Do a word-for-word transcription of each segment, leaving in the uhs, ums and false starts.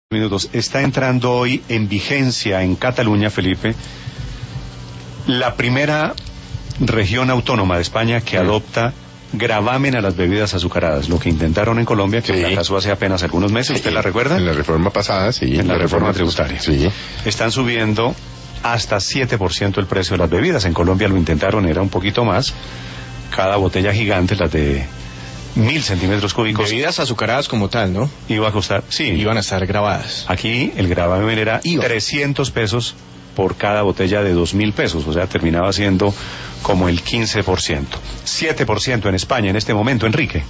Minutos. Está entrando hoy en vigencia en Cataluña, Felipe, la primera región autónoma de España que sí. adopta gravamen a las bebidas azucaradas, lo que intentaron en Colombia, que sí. fracasó hace apenas algunos meses. ¿Usted sí. la recuerda? En la reforma pasada, sí. En la, la reforma, reforma tributaria. Sí. Están subiendo hasta siete por ciento el precio de las bebidas. En Colombia lo intentaron, era un poquito más. Cada botella gigante, las de mil centímetros cúbicos. Bebidas azucaradas como tal, ¿no? Iba a costar, sí. Iban a estar grabadas. Aquí el gravamen era Iba. trescientos pesos por cada botella de dos mil pesos, o sea, terminaba siendo como el quince por ciento. siete por ciento en España en este momento, Enrique.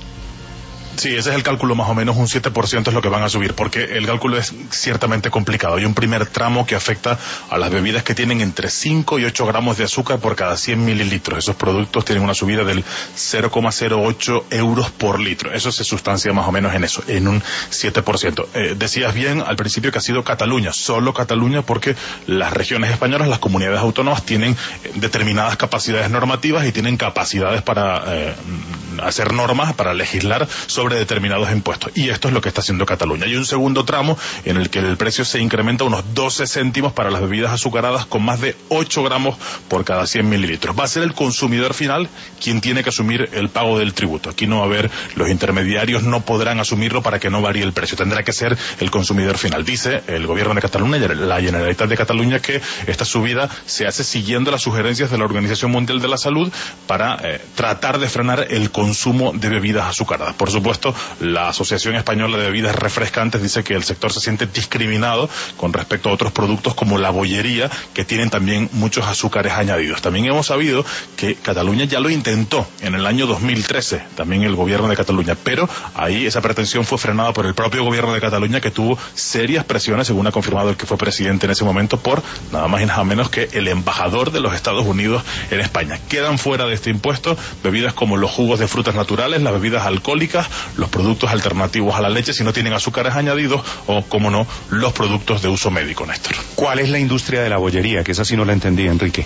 Sí, ese es el cálculo, más o menos un siete por ciento es lo que van a subir, porque el cálculo es ciertamente complicado. Hay un primer tramo que afecta a las bebidas que tienen entre cinco y ocho gramos de azúcar por cada cien mililitros. Esos productos tienen una subida del cero coma cero ocho euros por litro. Eso se sustancia más o menos en eso, en un siete por ciento. Eh, decías bien al principio que ha sido Cataluña, solo Cataluña, porque las regiones españolas, las comunidades autónomas, tienen determinadas capacidades normativas y tienen capacidades para eh, hacer normas, para legislar sobre determinados impuestos, y esto es lo que está haciendo Cataluña. Hay un segundo tramo en el que el precio se incrementa unos doce céntimos para las bebidas azucaradas con más de ocho gramos por cada cien mililitros. Va a ser el consumidor final quien tiene que asumir el pago del tributo. Aquí no va a haber, los intermediarios no podrán asumirlo para que no varíe el precio. Tendrá que ser el consumidor final. Dice el gobierno de Cataluña, la Generalitat de Cataluña, que esta subida se hace siguiendo las sugerencias de la Organización Mundial de la Salud para eh, tratar de frenar el consumo de bebidas azucaradas. Por supuesto, la Asociación Española de Bebidas Refrescantes dice que el sector se siente discriminado con respecto a otros productos como la bollería, que tienen también muchos azúcares añadidos. También hemos sabido que Cataluña ya lo intentó en el año dos mil trece, también el gobierno de Cataluña, pero ahí esa pretensión fue frenada por el propio gobierno de Cataluña, que tuvo serias presiones, según ha confirmado el que fue presidente en ese momento, por nada más y nada menos que el embajador de los Estados Unidos en España. Quedan fuera de este impuesto bebidas como los jugos de frutas naturales, las bebidas alcohólicas, los productos alternativos a la leche si no tienen azúcares añadidos, o, como no, los productos de uso médico, Néstor. ¿Cuál es la industria de la bollería? Que esa sí no la entendí, Enrique.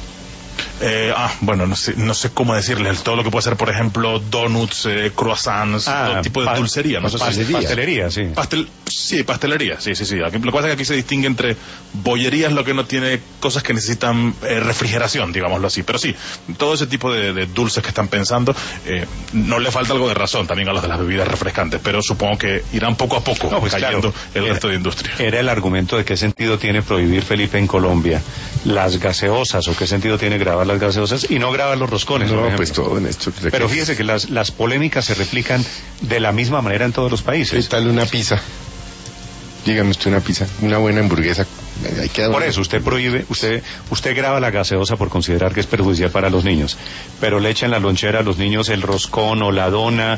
Eh, ah, bueno, no sé, no sé cómo decirles, todo lo que puede ser, por ejemplo, donuts, eh, croissants, ah, todo tipo de pa dulcería, no sé pastelería. Si pastelería, sí. Pastel, sí, pastelería, sí, sí, sí. Aquí, lo que pasa es que aquí se distingue entre bollerías, lo que no tiene cosas que necesitan eh, refrigeración, digámoslo así. Pero sí, todo ese tipo de, de dulces que están pensando, eh, no le falta algo de razón también a los de las bebidas refrescantes, pero supongo que irán poco a poco no, pues cayendo claro, el era, resto de industria. Era el argumento de qué sentido tiene prohibir, Felipe, en Colombia las gaseosas, o qué sentido tiene grabar las gaseosas y no grabar los roscones. No, pues todo en esto. Pero fíjese que las, las polémicas se replican de la misma manera en todos los países. ¿Qué tal una pizza? Dígame usted una pizza, una buena hamburguesa. Ahí queda por una... eso usted prohíbe, usted usted graba la gaseosa por considerar que es perjudicial para los niños, pero le echa en la lonchera a los niños el roscón o la dona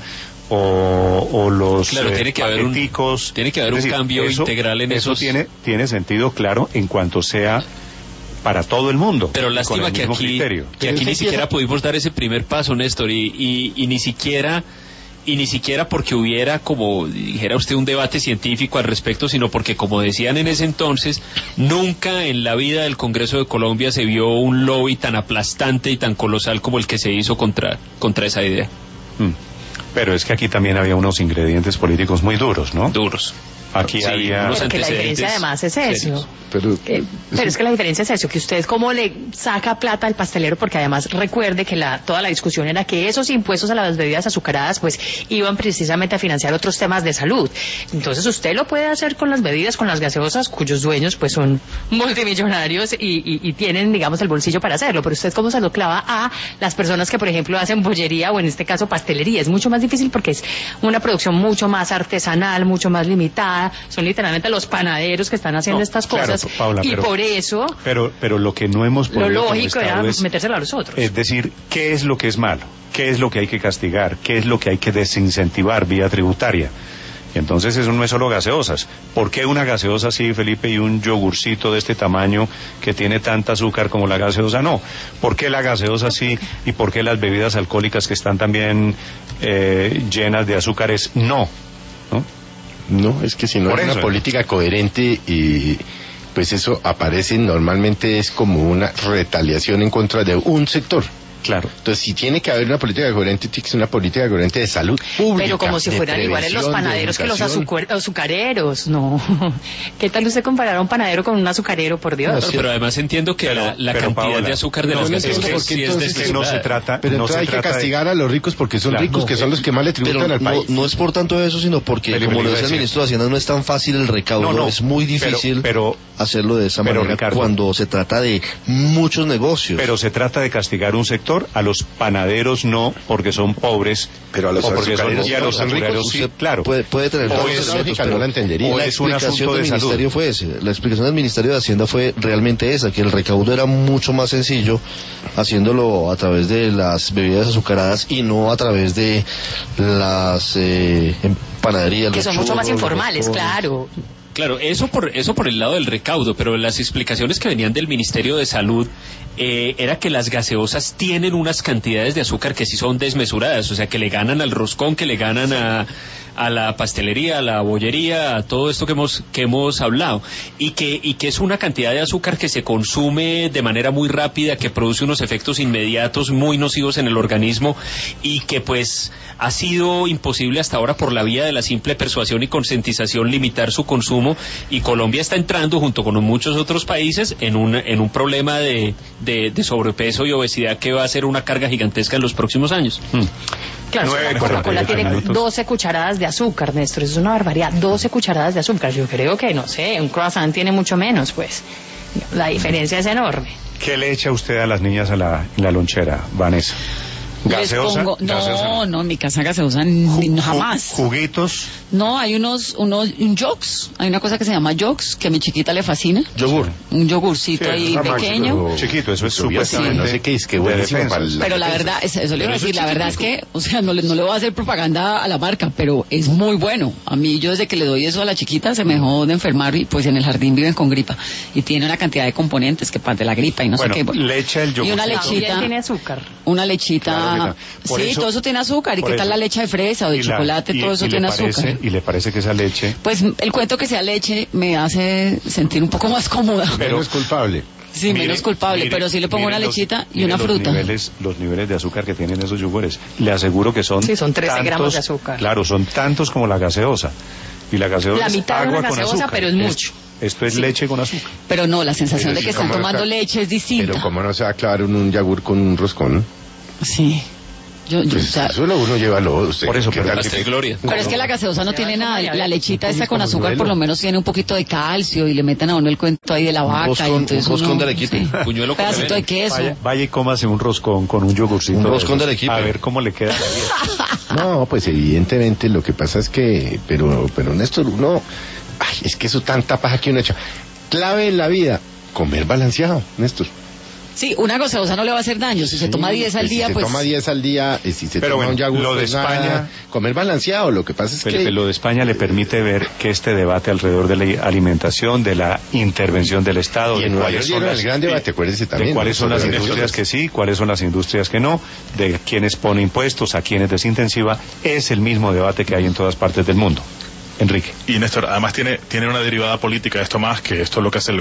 o, o los claro, tiene que haber un, tiene que haber un decir, cambio eso, integral en eso esos... tiene tiene sentido, claro, en cuanto sea para todo el mundo. Pero lástima que aquí, que aquí ni siquiera pudimos dar ese primer paso, Néstor, y, y, y ni siquiera y ni siquiera porque hubiera, como dijera usted, un debate científico al respecto, sino porque, como decían en ese entonces, nunca en la vida del Congreso de Colombia se vio un lobby tan aplastante y tan colosal como el que se hizo contra, contra esa idea. Hmm. Pero es que aquí también había unos ingredientes políticos muy duros, ¿no? Duros. Aquí sí, había... Pero que la diferencia además es eso. Pero, eh, pero es que la diferencia es eso, que usted cómo le saca plata al pastelero, porque además recuerde que la, toda la discusión era que esos impuestos a las bebidas azucaradas pues iban precisamente a financiar otros temas de salud. Entonces usted lo puede hacer con las bebidas, con las gaseosas, cuyos dueños pues son multimillonarios y, y, y tienen, digamos, el bolsillo para hacerlo, pero usted cómo se lo clava a las personas que, por ejemplo, hacen bollería o en este caso pastelería. Es mucho más difícil porque es una producción mucho más artesanal, mucho más limitada. Son literalmente los panaderos que están haciendo no, estas cosas, claro, Paula, y pero, por eso pero pero lo que no hemos lo lógico era es, metérselo a los otros. Es decir, ¿qué es lo que es malo? ¿Qué es lo que hay que castigar? ¿Qué es lo que hay que desincentivar vía tributaria? Y entonces eso no es solo gaseosas. ¿Por qué una gaseosa sí, Felipe, y un yogurcito de este tamaño que tiene tanta azúcar como la gaseosa no? ¿Por qué la gaseosa sí y por qué las bebidas alcohólicas que están también eh, llenas de azúcares no? ¿No? No, es que si no es una política coherente, y pues eso aparece normalmente es como una retaliación en contra de un sector. Claro. Entonces, si tiene que haber una política coherente, tiene que ser una política coherente de salud pública. Pero como si fueran iguales los panaderos que los azucar azucareros, no. ¿Qué tal usted comparar a un panadero con un azucarero, por Dios? No, pero, pero además entiendo que pero, la, la cantidad Paola, de azúcar de no, las no gaseosas sí es desmesurada. No se trata, pero no entonces se hay trata que castigar de... a los ricos porque son claro, ricos, no, que son los que más le tributan al país. No, no es por tanto eso, sino porque, pero, como lo dice el ministro de Hacienda, no es tan fácil el recaudo, no, no, es muy difícil pero, pero, hacerlo de esa pero, manera Ricardo, cuando se trata de muchos negocios. Pero se trata de castigar un sector, a los panaderos no, porque son pobres, pero a los azucareros y a los ricos sí, claro. Puede, puede tener o es, lógica, no la entendería. O la es un explicación asunto del de ministerio salud. fue ese. La explicación del Ministerio de Hacienda fue realmente esa, que el recaudo era mucho más sencillo haciéndolo a través de las bebidas azucaradas y no a través de las eh, panaderías. Que son churros, mucho más informales, claro. Claro, eso por eso por el lado del recaudo, pero las explicaciones que venían del Ministerio de Salud eh, era que las gaseosas tienen unas cantidades de azúcar que sí son desmesuradas, o sea, que le ganan al roscón, que le ganan a, a la pastelería, a la bollería, a todo esto que hemos que hemos hablado, y que y que es una cantidad de azúcar que se consume de manera muy rápida, que produce unos efectos inmediatos muy nocivos en el organismo y que pues ha sido imposible hasta ahora por la vía de la simple persuasión y concientización limitar su consumo, y Colombia está entrando junto con muchos otros países en un en un problema de, de, de sobrepeso y obesidad que va a ser una carga gigantesca en los próximos años. Hmm. Claro, la Coca-Cola tiene doce cucharadas de azúcar, Néstor, eso es una barbaridad, doce cucharadas de azúcar. Yo creo que, no sé, un croissant tiene mucho menos, pues. La diferencia es enorme. ¿Qué le echa usted a las niñas a la, en la lonchera, Vanessa? ¿Gaseosa? Pongo, no, gaseosa. no, en mi casa gaseosa ni, jamás. ¿Juguitos? No, hay unos, unos, un yogs, hay una cosa que se llama yogs, que a mi chiquita le fascina. Yogur. Un yogurcito sí, ahí pequeño. Pero... Chiquito, eso es supuestamente... Sí. No sé qué es, que buenísimo para la Pero la verdad, eso, eso le iba a decir, la verdad es que, o sea, no le, no le voy a hacer propaganda a la marca, pero es muy bueno. A mí, yo desde que le doy eso a la chiquita, se me dejó de enfermar y pues en el jardín viven con gripa. Y tiene una cantidad de componentes que para de la gripa y no bueno, sé qué. Bueno, le echa el yogur. Y una lechita. Tiene azúcar. Una lechita... Claro, sí, eso, todo eso tiene azúcar. ¿Y qué tal la leche de fresa o de chocolate? La, y, todo eso y tiene parece, azúcar. ¿Y le parece que esa leche? Pues el cuento que sea leche me hace sentir un poco más cómoda. Pero es culpable. Sí, mire, menos culpable, mire, pero sí le pongo una lechita los, y una los fruta. Niveles, los niveles de azúcar que tienen esos yogures, le aseguro que son... Sí, son trece tantos, gramos de azúcar. Claro, son tantos como la gaseosa. Y la gaseosa la mitad es agua de una gaseosa, con azúcar. pero es mucho. Es, esto es sí. leche con azúcar. Pero no, la sensación pero de que si están tomando no leche es distinta. Pero cómo no se va a clavar un, un yogur con un roscón. Sí. Yo, yo, pues o sea, eso lo uno lleva lo usted, por eso, pero hasta gloria. Pero es que la gaseosa no tiene nada, la lechita esta con azúcar por lo menos tiene un poquito de calcio y le meten a uno el cuento ahí de la vaca. Roscón, y entonces un roscón uno, de Arequipa. Sí. Puñuelo un pedacito de queso. Vaya, vaya y cómase un roscón con un yogurcito. Un roscón de Arequipa. A ver cómo le queda la vida. No, pues evidentemente lo que pasa es que, pero, pero Néstor, uno, ay, es que eso tanta paja que uno echa. Clave en la vida, comer balanceado, Néstor. Sí, una gaseosa no le va a hacer daño. Si sí, se toma diez al día, si pues... Si se toma diez al día, y si se pero toma bueno, un yogur, lo de pues España... Nada, comer balanceado, lo que pasa es Felipe, que... lo de España le permite ver que este debate alrededor de la alimentación, de la intervención del Estado... Y en Nueva York llegó el gran debate, acuérdese también. De cuáles son las industrias que sí, cuáles son las industrias que no, de quiénes pone impuestos, a quiénes desintensiva, es el mismo debate que hay en todas partes del mundo. Enrique. Y Néstor, además tiene, tiene una derivada política esto más, que esto es lo que hace el